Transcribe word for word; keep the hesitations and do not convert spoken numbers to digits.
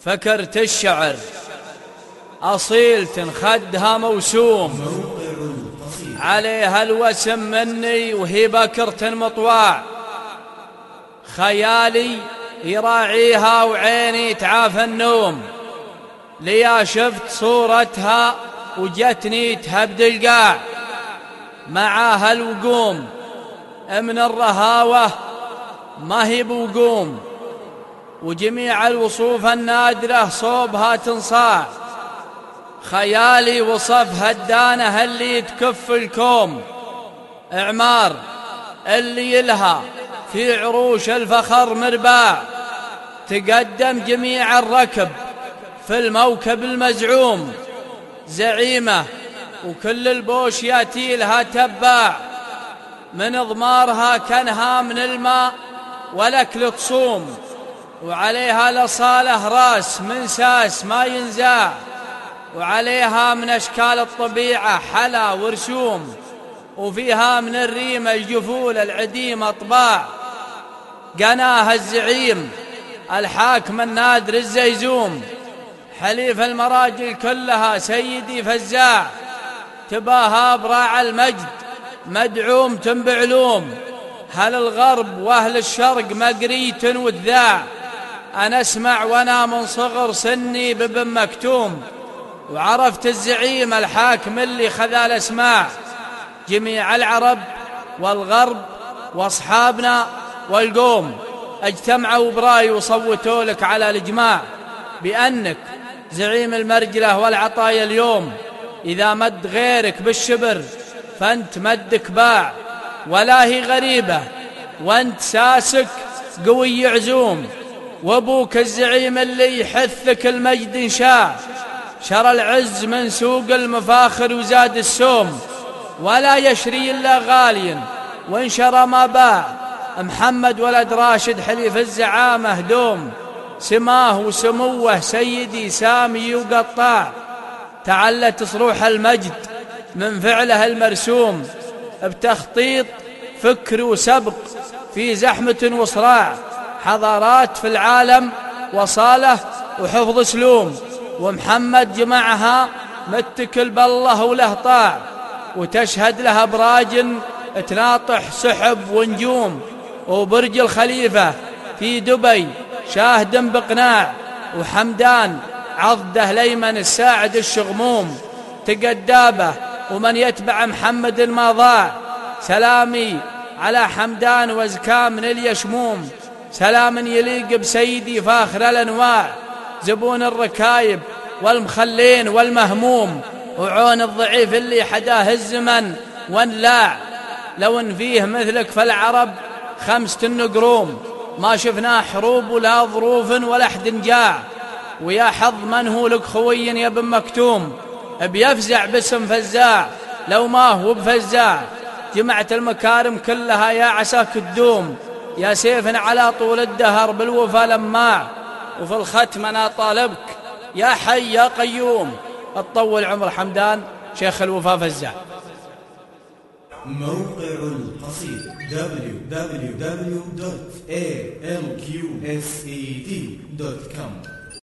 فكرت الشعر أصيلة خدها موسوم، عليها الوسم مني وهي بكرة مطواع، خيالي يراعيها وعيني تعافى النوم، ليا شفت صورتها وجتني تهبد القاع، معاها الوقوم من الرهاوة ما هي بوقوم، وجميع الوصوف النادرة صوبها تنصاع، خيالي وصفها الدانة اللي تكف الكوم، إعمار اللي يلها في عروش الفخر مرباع، تقدم جميع الركب في الموكب المزعوم، زعيمة وكل البوش ياتي لها تباع، من اضمارها كانها من الماء ولكل تصوم، وعليها لصاله راس من ساس ما ينزاع، وعليها من أشكال الطبيعة حلا ورسوم، وفيها من الريم الجفول العديم أطباع، قناها الزعيم الحاكم النادر الزيزوم، حليف المراجل كلها سيدي فزاع، تباها براع المجد مدعوم بعلوم، هل الغرب واهل الشرق مقريت وذاع، أنا اسمع وانا من صغر سني ببن مكتوم، وعرفت الزعيم الحاكم اللي خذا الاسماع، جميع العرب والغرب واصحابنا والقوم اجتمعوا براي وصوتوا لك على الاجماع، بانك زعيم المرجله والعطايا اليوم، اذا مد غيرك بالشبر فانت مدك باع، ولا هي غريبه وانت ساسك قوي عزوم، وابوك الزعيم اللي يحثك المجد انشاع، شرى العز من سوق المفاخر وزاد السوم، ولا يشري إلا غاليا وإن شرى ما باع، محمد ولد راشد حليف الزعامة دوم، سماه وسموه سيدي سامي وقطاع، تعلت صروح المجد من فعله المرسوم، بتخطيط فكر وسبق في زحمة وصراع، حضارات في العالم وصاله وحفظ سلوم، ومحمد جمعها متكل بالله وله طاع، وتشهد لها براج تناطح سحب ونجوم، وبرج الخليفة في دبي شاهد بقناع، وحمدان عضده ليمن الساعد الشغموم، تقدابه ومن يتبع محمد ما ضاع، سلامي على حمدان وزكاه من اليشموم، سلام يليق بسيدي فاخر الانواع، زبون الركايب والمخلين والمهموم، وعون الضعيف اللي حداه الزمن وانلاع، لو ان فيه مثلك فالعرب خمسة النقروم، ما شفنا حروب ولا ظروف ولا احد جاع، ويا حظ من هو لك خوي يا بن مكتوم، بيفزع باسم فزاع لو ما هو بفزاع، جمعت المكارم كلها يا عساك تدوم، يا سيف على طول الدهر بالوفا لماع، وفي الختم أنا طالبك يا حي يا قيوم، اطول عمر حمدان شيخ الوفا فزاع. موقع القصيد دبليو دبليو دبليو دوت إيه إل كيو إس إي دي دوت كوم